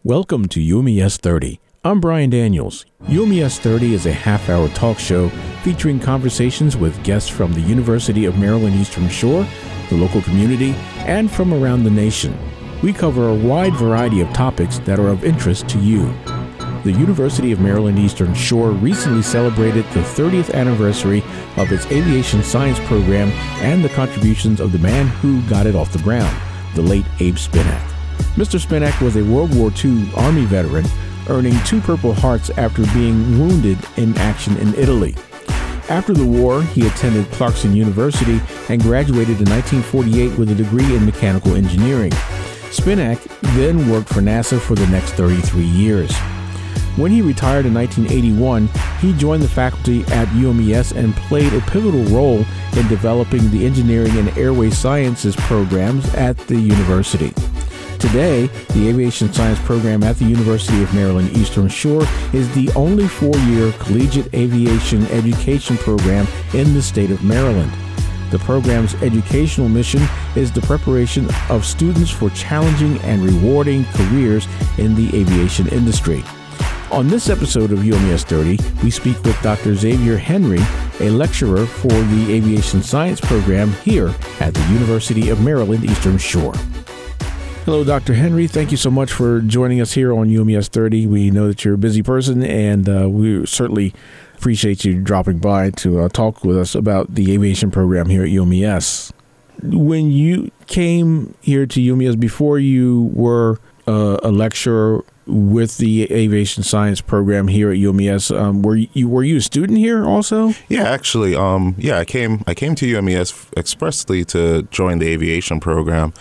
Welcome to UMES 30. I'm Brian Daniels. UMES 30 is a half-hour talk show featuring conversations with guests from the University of Maryland Eastern Shore, the local community, and from around the nation. We cover a wide variety of topics that are of interest to you. The University of Maryland Eastern Shore recently celebrated the 30th anniversary of its aviation science program and the contributions of the man who got it off the ground, the late Abe Spinak. Mr. Spinak was a World War II Army veteran, earning 2 Purple Hearts after being wounded in action in Italy. After the war, he attended Clarkson University and graduated in 1948 with a degree in mechanical engineering. Spinak then worked for NASA for the next 33 years. When he retired in 1981, he joined the faculty at UMES and played a pivotal role in developing the engineering and airway sciences programs at the university. Today, the aviation science program at the University of Maryland Eastern Shore is the only 4-year collegiate aviation education program in the state of Maryland. The program's educational mission is the preparation of students for challenging and rewarding careers in the aviation industry. On this episode of UMES 30, we speak with Dr. Xavier Henry, a lecturer for the aviation science program here at the University of Maryland Eastern Shore. Hello, Dr. Henry. Thank you so much for joining us here on UMES 30. We know that you're a busy person, and we certainly appreciate you dropping by to talk with us about the aviation program here at UMES. When you came here to UMES, before you were a lecturer with the aviation science program here at UMES, were you a student here also? Yeah, actually, I came to UMES expressly to join the aviation program.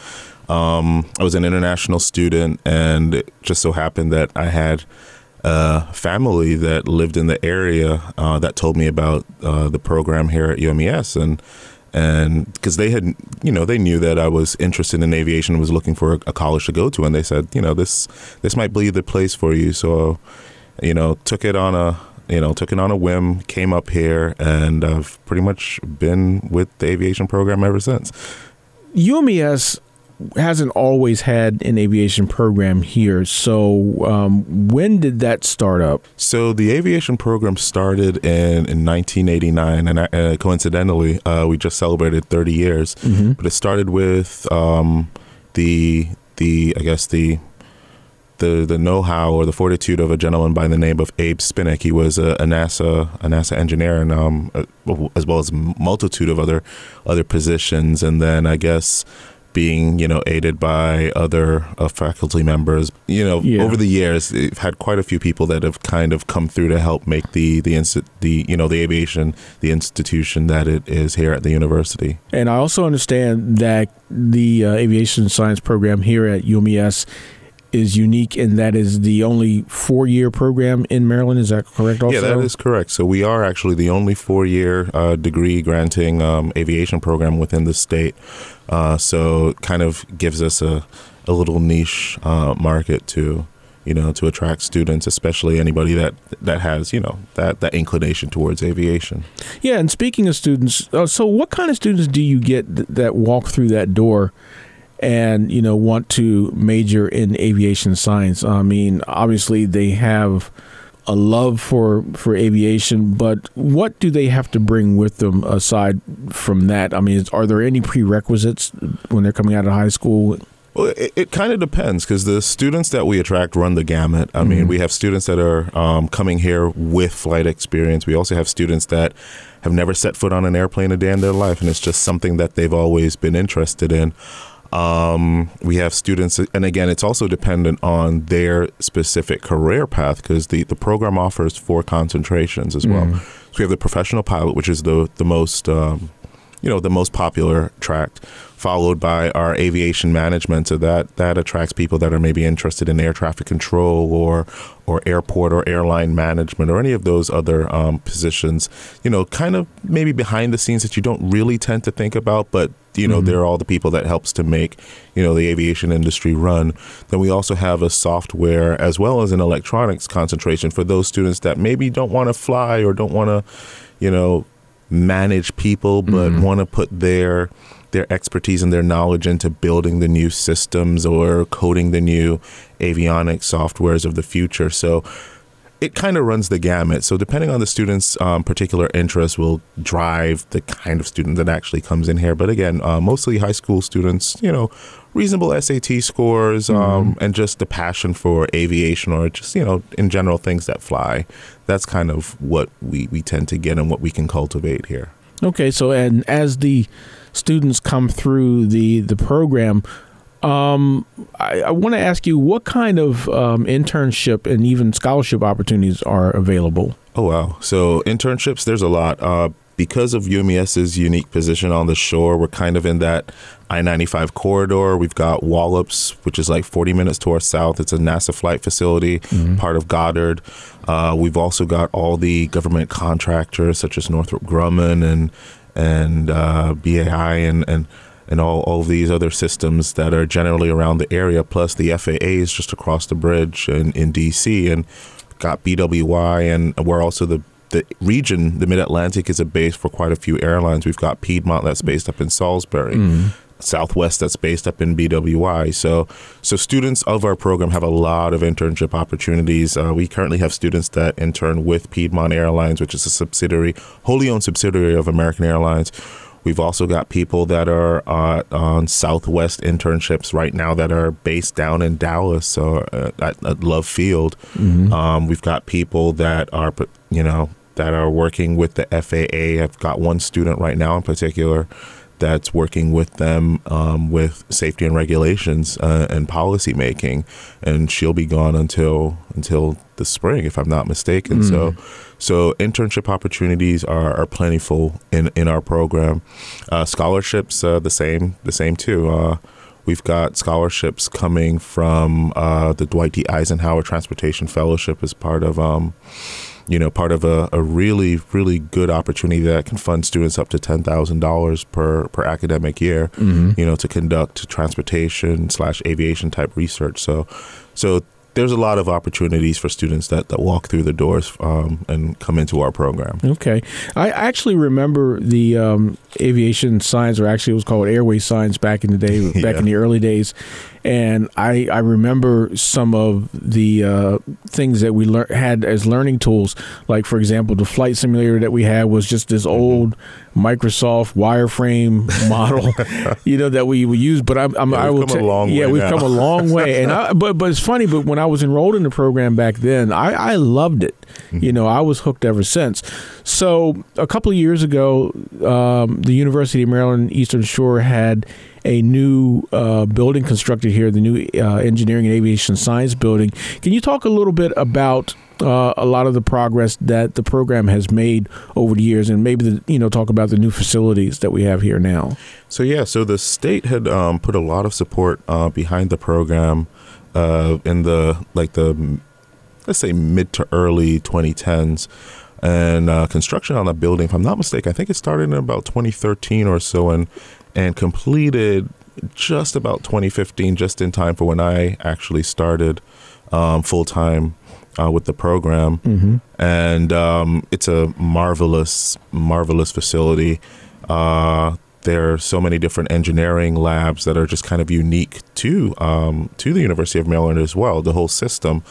I was an international student, and it just so happened that I had a family that lived in the area that told me about the program here at UMES, and because they had, they knew that I was interested in aviation and was looking for a college to go to, and they said, this might be the place for you. So, took it on a whim, came up here, and I've pretty much been with the aviation program ever since. UMES hasn't always had an aviation program here. So when did that start up? So the aviation program started in 1989, and coincidentally, we just celebrated 30 years. Mm-hmm. But it started with the know-how or the fortitude of a gentleman by the name of Abe Spinak. He was a NASA engineer, and as well as a multitude of other positions. And then I guess being, aided by other faculty members, over the years, we've had quite a few people that have kind of come through to help make the aviation, the institution that it is here at the university. And I also understand that the aviation science program here at UMES is unique, and that is the only 4-year program in Maryland. Is that correct also? Yeah, that is correct. So we are actually the only 4-year degree granting aviation program within the state. So it kind of gives us a little niche market to attract students, especially anybody that has, that inclination towards aviation. Yeah, and speaking of students, so what kind of students do you get that walk through that door and, want to major in aviation science? I mean, obviously they have a love for aviation, but what do they have to bring with them aside from that? I mean, are there any prerequisites when they're coming out of high school? Well, it kind of depends, because the students that we attract run the gamut. I mean, we have students that are coming here with flight experience. We also have students that have never set foot on an airplane a day in their life, and it's just something that they've always been interested in. We have students, and again, it's also dependent on their specific career path, because the program offers 4 concentrations as well. So we have the professional pilot, which is the most the most popular track, followed by our aviation management. So that attracts people that are maybe interested in air traffic control or airport or airline management or any of those other positions, kind of maybe behind the scenes that you don't really tend to think about, but they're all the people that helps to make, the aviation industry run. Then we also have a software as well as an electronics concentration for those students that maybe don't want to fly or don't want to, manage people, but want to put their their expertise and their knowledge into building the new systems or coding the new avionics softwares of the future. So it kind of runs the gamut. So depending on the student's particular interest will drive the kind of student that actually comes in here. But again, mostly high school students, reasonable SAT scores, and just the passion for aviation or just, in general, things that fly. That's kind of what we tend to get and what we can cultivate here. Okay. So, and as the students come through the program, I want to ask you, what kind of internship and even scholarship opportunities are available? Oh, wow. So internships, there's a lot. Because of UMES's unique position on the shore, we're kind of in that I-95 corridor. We've got Wallops, which is like 40 minutes to our south. It's a NASA flight facility, part of Goddard. We've also got all the government contractors such as Northrop Grumman and BAI and all of these other systems that are generally around the area, plus the FAA is just across the bridge in D.C. and got BWI, and we're also the region, the Mid-Atlantic is a base for quite a few airlines. We've got Piedmont that's based up in Salisbury, Southwest that's based up in BWI. So students of our program have a lot of internship opportunities. We currently have students that intern with Piedmont Airlines, which is a wholly owned subsidiary of American Airlines. We've also got people that are on Southwest internships right now that are based down in Dallas or at Love Field. We've got people that are, that are working with the FAA. I've got one student right now in particular that's working with them with safety and regulations and policy making, and she'll be gone until the spring, if I'm not mistaken. So internship opportunities are plentiful in our program. Scholarships, the same too. We've got scholarships coming from the Dwight D. Eisenhower Transportation Fellowship as part of part of a really, really good opportunity that can fund students up to $10,000 per academic year, to conduct transportation/aviation type research. So there's a lot of opportunities for students that walk through the doors and come into our program. Okay. I actually remember the aviation science, or actually it was called airway science back in the day, back in the early days. And I remember some of the things that we had as learning tools. Like, for example, the flight simulator that we had was just this old Microsoft wireframe model, that we use. But we've come a long way. And but it's funny. But when I was enrolled in the program back then, I loved it. I was hooked ever since. So a couple of years ago, the University of Maryland Eastern Shore had a new building constructed here, the new Engineering and Aviation Science building. Can you talk a little bit about a lot of the progress that the program has made over the years, and maybe talk about the new facilities that we have here now? So the state had put a lot of support behind the program in the let's say mid to early 2010s. And construction on the building, if I'm not mistaken, I think it started in about 2013 or so, and completed just about 2015, just in time for when I actually started full time with the program. And it's a marvelous facility. There are so many different engineering labs that are just kind of unique to the University of Maryland as well, the whole system.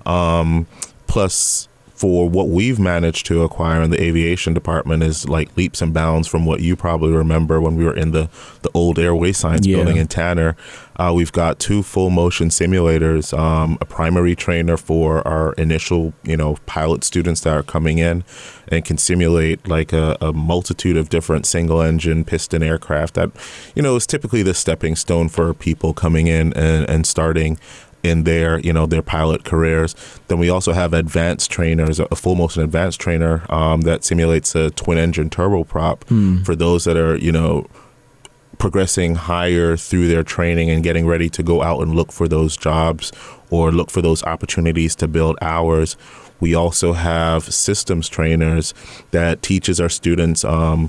Plus, for what we've managed to acquire in the aviation department is like leaps and bounds from what you probably remember when we were in the old airway science building in Tanner. We've got 2 full motion simulators, a primary trainer for our initial, pilot students that are coming in and can simulate like a multitude of different single engine piston aircraft that, is typically the stepping stone for people coming in and starting in their pilot careers. Then we also have advanced trainers, a full motion advanced trainer that simulates a twin engine turboprop for those that are, progressing higher through their training and getting ready to go out and look for those jobs or look for those opportunities to build hours. We also have systems trainers that teaches our students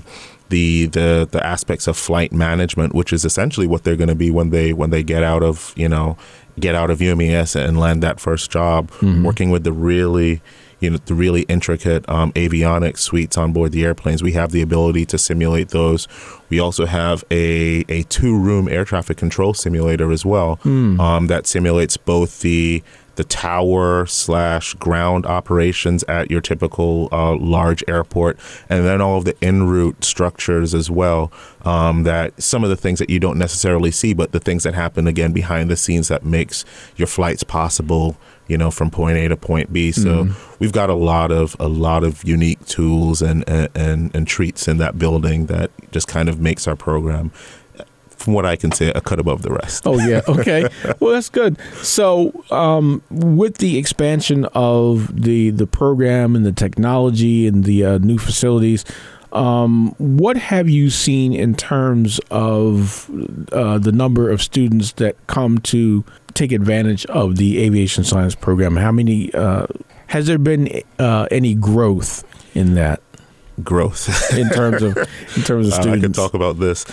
the aspects of flight management, which is essentially what they're going to be when they get out of UMES and land that first job, working with the really the really intricate avionics suites on board the airplanes. We have the ability to simulate those. We also have a 2-room air traffic control simulator as well that simulates both the tower / ground operations at your typical large airport, and then all of the en route structures as well, that some of the things that you don't necessarily see, but the things that happen again behind the scenes that makes your flights possible, from point A to point B. So we've got a lot of unique tools and treats in that building that just kind of makes our program, from what I can say, a cut above the rest. Oh, yeah. Okay. Well, that's good. So with the expansion of the program and the technology and the new facilities, what have you seen in terms of the number of students that come to take advantage of the aviation science program? How many, has there been any growth in that? Growth in terms of students. I could talk about this.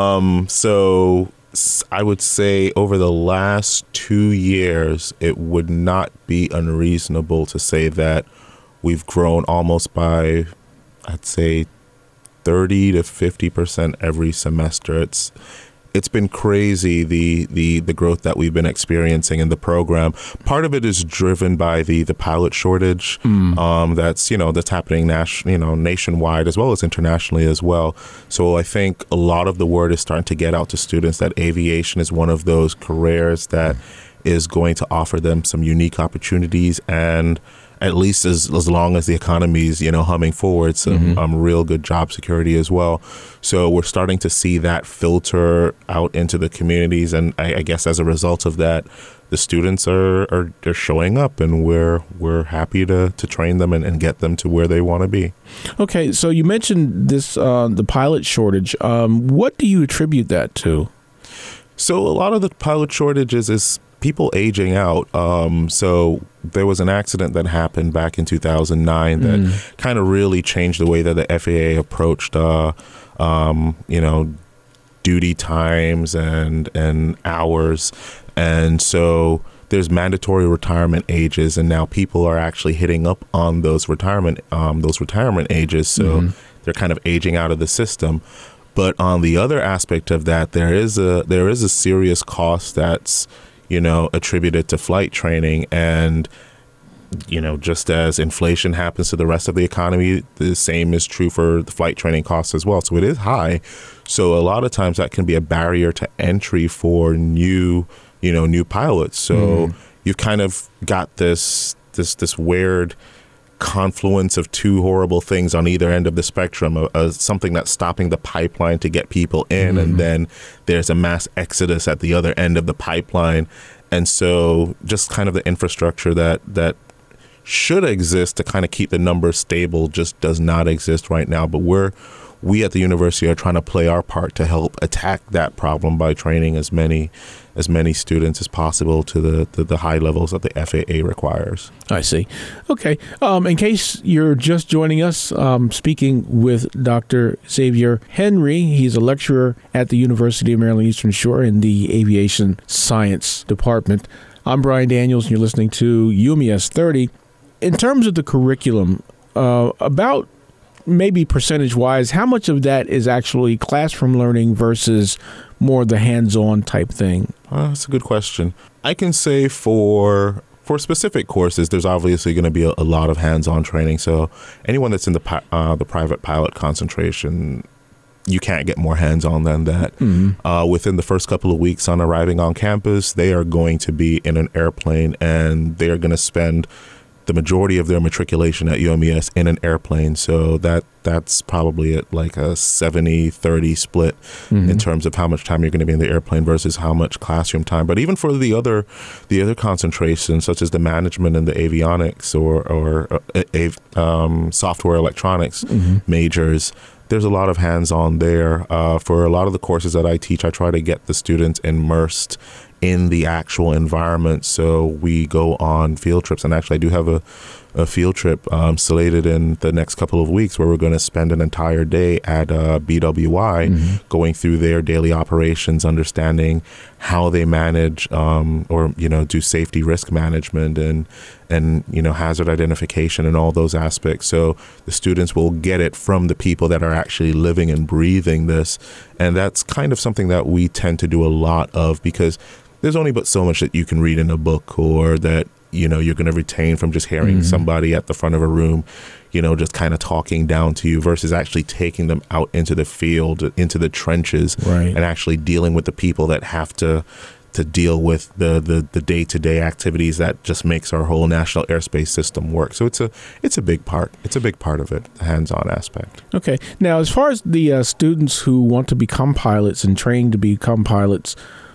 So I would say over the last 2 years, it would not be unreasonable to say that we've grown almost by, I'd say, 30 to 50% every semester. It's been crazy, the growth that we've been experiencing in the program. Part of it is driven by the pilot shortage that's happening nationwide as well as internationally as well. So I think a lot of the word is starting to get out to students that aviation is one of those careers that is going to offer them some unique opportunities, and at least as long as the economy is, humming forward, some real good job security as well. So we're starting to see that filter out into the communities. And I guess as a result of that, the students are showing up, and we're happy to train them and get them to where they want to be. Okay. So you mentioned this, the pilot shortage. What do you attribute that to? So a lot of the pilot shortages is people aging out. So there was an accident that happened back in 2009 that kind of really changed the way that the FAA approached, duty times and hours. And so there's mandatory retirement ages, and now people are actually hitting up on those retirement ages. So they're kind of aging out of the system. But on the other aspect of that, there is a serious cost that's attributed to flight training. And, just as inflation happens to the rest of the economy, the same is true for the flight training costs as well. So it is high. So a lot of times that can be a barrier to entry for new pilots. So you've kind of got this weird confluence of two horrible things on either end of the spectrum, something that's stopping the pipeline to get people in, and then there's a mass exodus at the other end of the pipeline. And so just kind of the infrastructure that should exist to kind of keep the numbers stable just does not exist right now. But we at the university are trying to play our part to help attack that problem by training as many students as possible to the high levels that the FAA requires. I see. Okay. In case you're just joining us, speaking with Dr. Xavier Henry. He's a lecturer at the University of Maryland Eastern Shore in the Aviation Science Department. I'm Brian Daniels, and you're listening to UMES 30. In terms of the curriculum, about maybe percentage-wise, how much of that is actually classroom learning versus more the hands-on type thing? That's a good question. I can say for specific courses, there's obviously going to be a lot of hands-on training. So anyone that's in the private pilot concentration, you can't get more hands-on than that. Within the first couple of weeks on arriving on campus, they are going to be in an airplane, and they are going to spend the majority of their matriculation at UMES in an airplane. So that's probably at like a 70-30 split in terms of how much time you're going to be in the airplane versus how much classroom time. But even for the other concentrations, such as the management and the avionics or software electronics majors, there's a lot of hands-on there. For a lot of the courses that I teach, I try to get the students immersed in the actual environment. So we go on field trips, and actually I do have a field trip slated in the next couple of weeks where we're going to spend an entire day at BWI going through their daily operations, understanding how they manage or do safety risk management and hazard identification and all those aspects. So the students will get it from the people that are actually living and breathing this, and that's kind of something that we tend to do a lot of, because there's only but so much that you can read in a book, or that you're going to retain from just hearing somebody at the front of a room, just kind of talking down to you, versus actually taking them out into the field, into the trenches, right, and actually dealing with the people that have to deal with the day-to-day activities that just makes our whole national airspace system work. So it's a big part. It's a big part of it, the hands-on aspect. Okay. Now, as far as the students who want to become pilots and train to become pilots,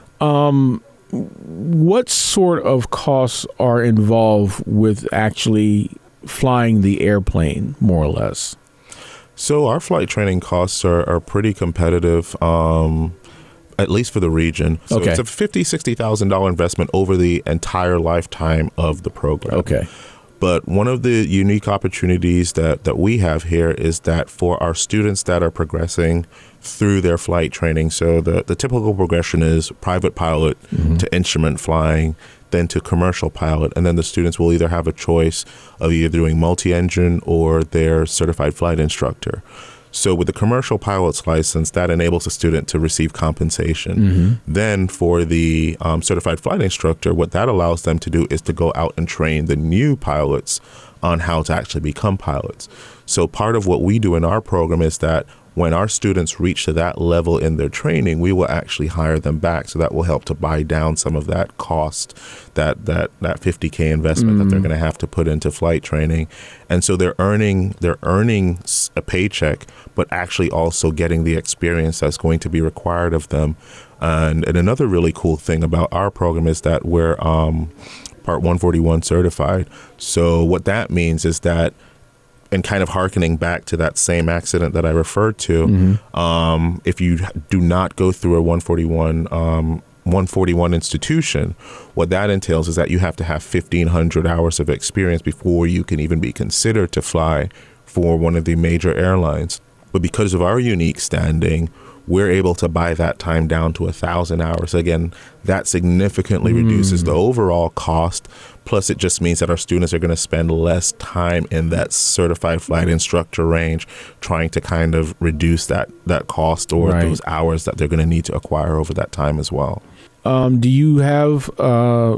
what sort of costs are involved with actually flying the airplane, more or less? So our flight training costs are pretty competitive, at least for the region. So okay. It's a $50,000, $60,000 investment over the entire lifetime of the program. Okay. But one of the unique opportunities that we have here is that for our students that are progressing through their flight training, so the typical progression is private pilot to instrument flying, then to commercial pilot, and then the students will either have a choice of either doing multi-engine or their certified flight instructor. So with the commercial pilot's license, that enables the student to receive compensation. Then for the certified flight instructor, what that allows them to do is to go out and train the new pilots on how to actually become pilots. So part of what we do in our program is that when our students reach to that level in their training, we will actually hire them back. So that will help to buy down some of that cost, that $50K investment that they're going to have to put into flight training. And so they're earning a paycheck, but actually also getting the experience that's going to be required of them. And another really cool thing about our program is that we're Part 141 certified. So what that means is that, and kind of hearkening back to that same accident that I referred to, if you do not go through a 141 institution, what that entails is that you have to have 1,500 hours of experience before you can even be considered to fly for one of the major airlines. But because of our unique standing, we're able to buy that time down to 1,000 hours. Again, that significantly reduces the overall cost. Plus, it just means that our students are going to spend less time in that certified flight instructor range, trying to kind of reduce that cost or those hours that they're going to need to acquire over that time as well. Do you have a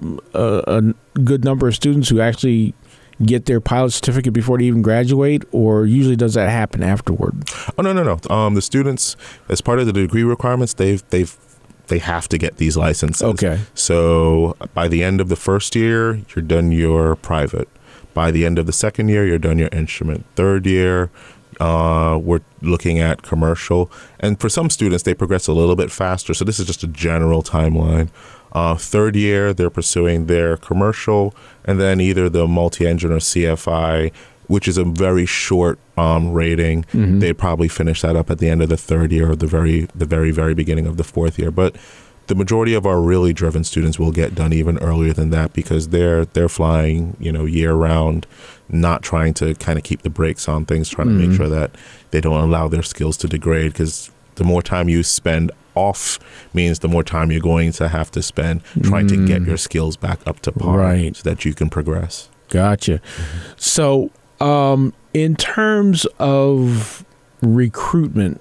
good number of students who actually get their pilot certificate before they even graduate, or usually does that happen afterward? Oh, no. The students, as part of the degree requirements, they have to get these licenses. Okay. So by the end of the first year, you're done your private. By the end of the second year, you're done your instrument. Third year, we're looking at commercial. And for some students, they progress a little bit faster. So this is just a general timeline. Third year, they're pursuing their commercial, and then either the multi-engine or CFI, which is a very short rating. They probably finish that up at the end of the third year or the very beginning of the fourth year. But the majority of our really driven students will get done even earlier than that, because they're flying, year round, not trying to kind of keep the brakes on things, trying to make sure that they don't allow their skills to degrade, because the more time you spend off means the more time you're going to have to spend trying to get your skills back up to par so that you can progress. Gotcha. So in terms of recruitment,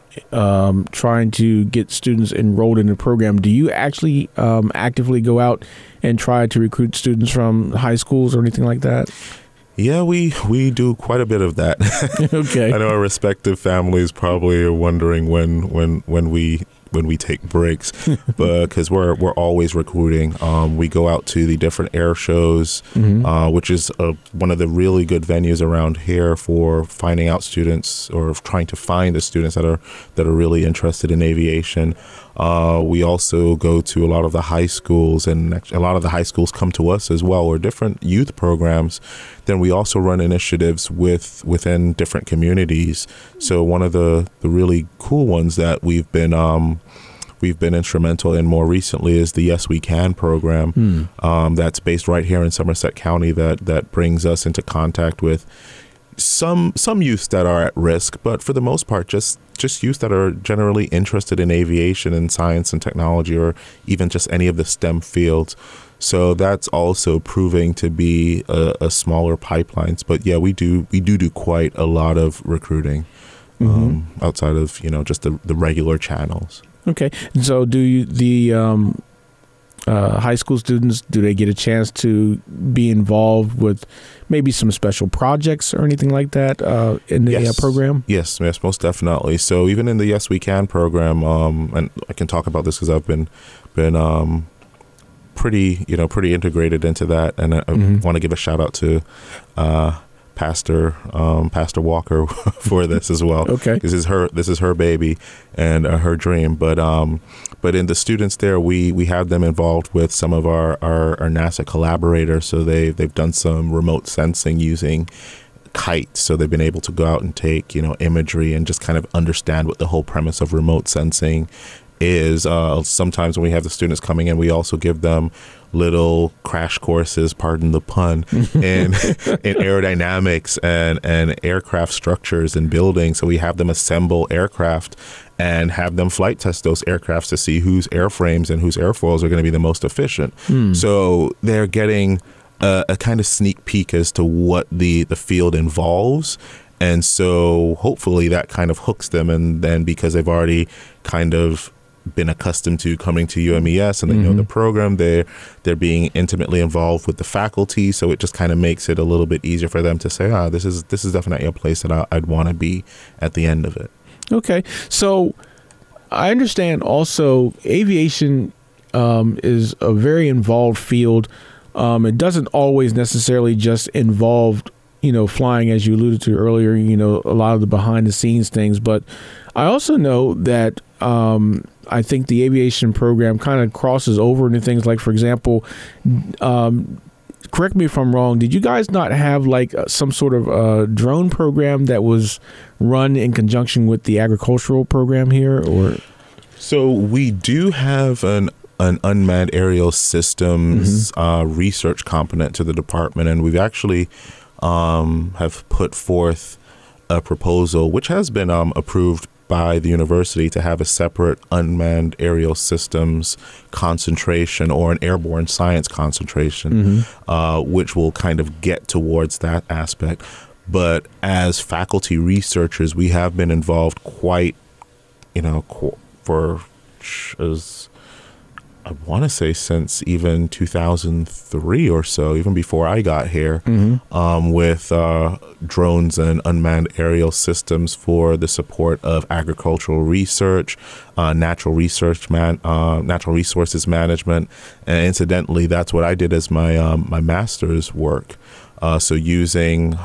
trying to get students enrolled in the program, do you actually actively go out and try to recruit students from high schools or anything like that? Yeah, we do quite a bit of that. Okay. I know our respective families probably are wondering when we take breaks, but because we're always recruiting. We go out to the different air shows, which is one of the really good venues around here for finding out students, or trying to find the students that are really interested in aviation. We also go to a lot of the high schools, and a lot of the high schools come to us as well, or different youth programs. Then we also run initiatives within different communities. So one of the really cool ones that we've been we've been instrumental in more recently is the Yes We Can program. That's based right here in Somerset County that brings us into contact with some youths that are at risk, but for the most part, just youth that are generally interested in aviation and science and technology, or even just any of the STEM fields. So that's also proving to be a smaller pipelines. But yeah, we do quite a lot of recruiting outside of just the regular channels. Okay, so high school students, do they get a chance to be involved with maybe some special projects or anything like that in the program? Yes, most definitely. So even in the Yes We Can program, and I can talk about this because I've been pretty integrated into that, and I want to give a shout out to Pastor Walker for this as well. Okay, this is her baby and her dream. But in the students there, we have them involved with some of our NASA collaborators. So they've done some remote sensing using kites. So they've been able to go out and take imagery and just kind of understand what the whole premise of remote sensing is. Sometimes when we have the students coming in, we also give them little crash courses, pardon the pun, in aerodynamics and aircraft structures and buildings. So we have them assemble aircraft and have them flight test those aircrafts to see whose airframes and whose airfoils are going to be the most efficient. So they're getting a kind of sneak peek as to what the field involves. And so hopefully that kind of hooks them. And then because they've already kind of been accustomed to coming to UMES and they know the program, they're being intimately involved with the faculty, so it just kind of makes it a little bit easier for them to say, this is definitely a place that I'd want to be at the end of it. Okay, so I understand also aviation is a very involved field. It doesn't always necessarily just involve flying, as you alluded to earlier, a lot of the behind the scenes things, but I also know that I think the aviation program kind of crosses over into things like, for example, correct me if I'm wrong, did you guys not have like some sort of drone program that was run in conjunction with the agricultural program here? Or so we do have an unmanned aerial systems research component to the department, and we've actually have put forth a proposal which has been approved by the university to have a separate unmanned aerial systems concentration, or an airborne science concentration, which will kind of get towards that aspect. But as faculty researchers, we have been involved quite, for as I want to say since even 2003 or so, even before I got here, with drones and unmanned aerial systems for the support of agricultural research, natural resources management, and incidentally, that's what I did as my my master's work. So using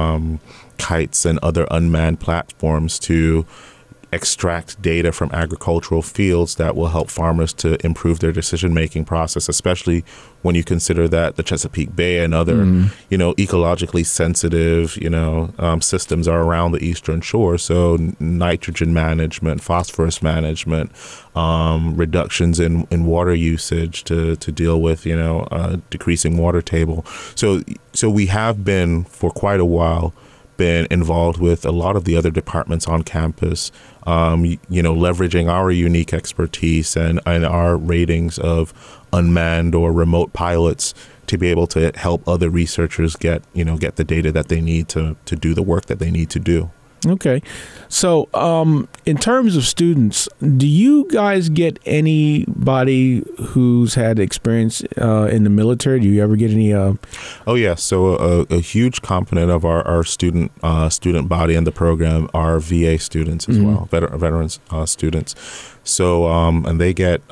kites and other unmanned platforms to extract data from agricultural fields that will help farmers to improve their decision-making process, especially when you consider that the Chesapeake Bay and other, ecologically sensitive, systems are around the Eastern Shore. So nitrogen management, phosphorus management, reductions in water usage to deal with, decreasing water table. So we have been for quite a while been involved with a lot of the other departments on campus, leveraging our unique expertise and our ratings of unmanned or remote pilots to be able to help other researchers get the data that they need to do the work that they need to do. Okay. So in terms of students, do you guys get anybody who's had experience in the military? Do you ever get any? Oh, yeah. So a huge component of our student body and the program are VA students as well, veterans students. So and they get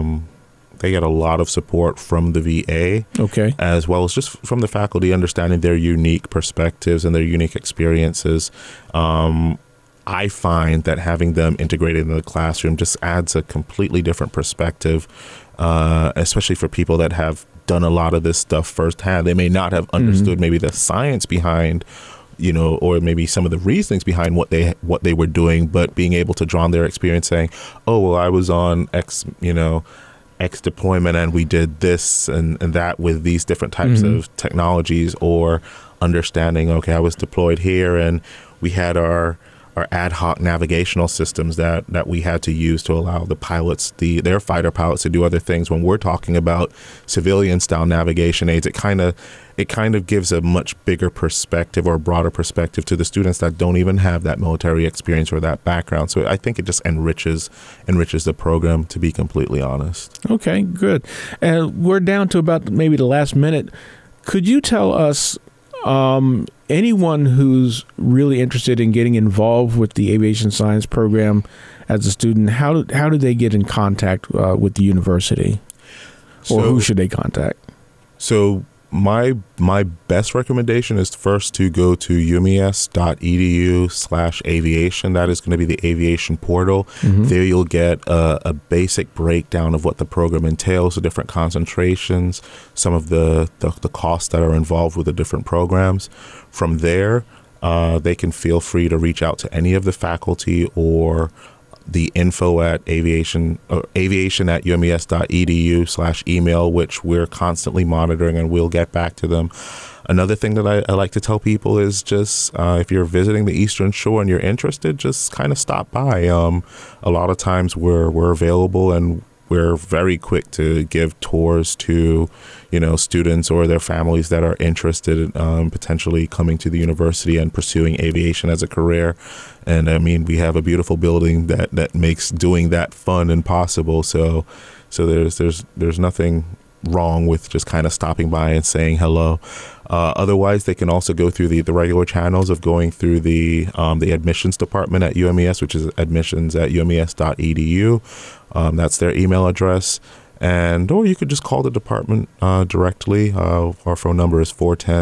a lot of support from the VA, as well as just from the faculty, understanding their unique perspectives and their unique experiences. I find that having them integrated in the classroom just adds a completely different perspective, especially for people that have done a lot of this stuff firsthand. They may not have understood maybe the science behind or maybe some of the reasonings behind what they were doing, but being able to draw on their experience saying, oh, well, I was on X deployment and we did this and that with these different types of technologies, or understanding, okay, I was deployed here and we had our ad hoc navigational systems that we had to use to allow the pilots, their fighter pilots, to do other things. When we're talking about civilian style navigation aids, it kind of gives a much bigger perspective or broader perspective to the students that don't even have that military experience or that background. So I think it just enriches the program, to be completely honest. Okay, good. We're down to about maybe the last minute. Could you tell us, anyone who's really interested in getting involved with the aviation science program as a student, how do they get in contact with the university, or who should they contact? So my best recommendation is first to go to umes.edu/aviation. That is going to be the aviation portal. There you'll get a basic breakdown of what the program entails, the different concentrations, some of the costs that are involved with the different programs. From there, they can feel free to reach out to any of the faculty or the info at aviation@umes.edu/email, which we're constantly monitoring, and we'll get back to them. Another thing that I like to tell people is just if you're visiting the Eastern Shore and you're interested, just kind of stop by. A lot of times we're available, and we're very quick to give tours to, students or their families that are interested in potentially coming to the university and pursuing aviation as a career. And I mean, we have a beautiful building that makes doing that fun and possible. So there's nothing wrong with just kind of stopping by and saying hello. Otherwise, they can also go through the regular channels of going through the admissions department at UMES, which is admissions@umes.edu. That's their email address. Or you could just call the department directly. Our phone number is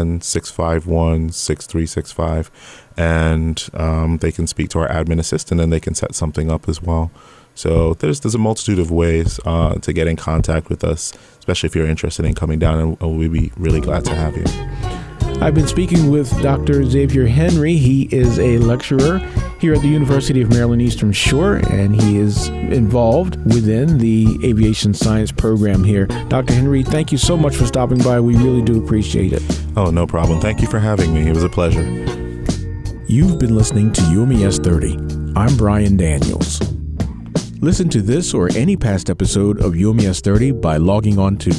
410-651-6365. And they can speak to our admin assistant, and they can set something up as well. So there's a multitude of ways to get in contact with us, especially if you're interested in coming down, and we'd be really glad to have you. I've been speaking with Dr. Xavier Henry. He is a lecturer here at the University of Maryland Eastern Shore, and he is involved within the aviation science program here. Dr. Henry, thank you so much for stopping by. We really do appreciate it. Oh, no problem. Thank you for having me. It was a pleasure. You've been listening to UMES 30. I'm Brian Daniels. Listen to this or any past episode of UMES 30 by logging on to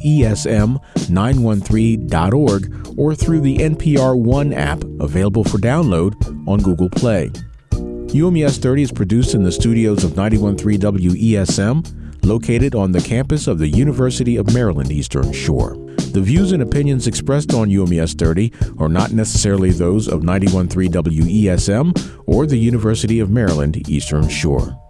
WESM913.org or through the NPR One app, available for download on Google Play. UMES 30 is produced in the studios of 91.3 WESM, located on the campus of the University of Maryland Eastern Shore. The views and opinions expressed on UMES 30 are not necessarily those of 91.3 WESM or the University of Maryland Eastern Shore.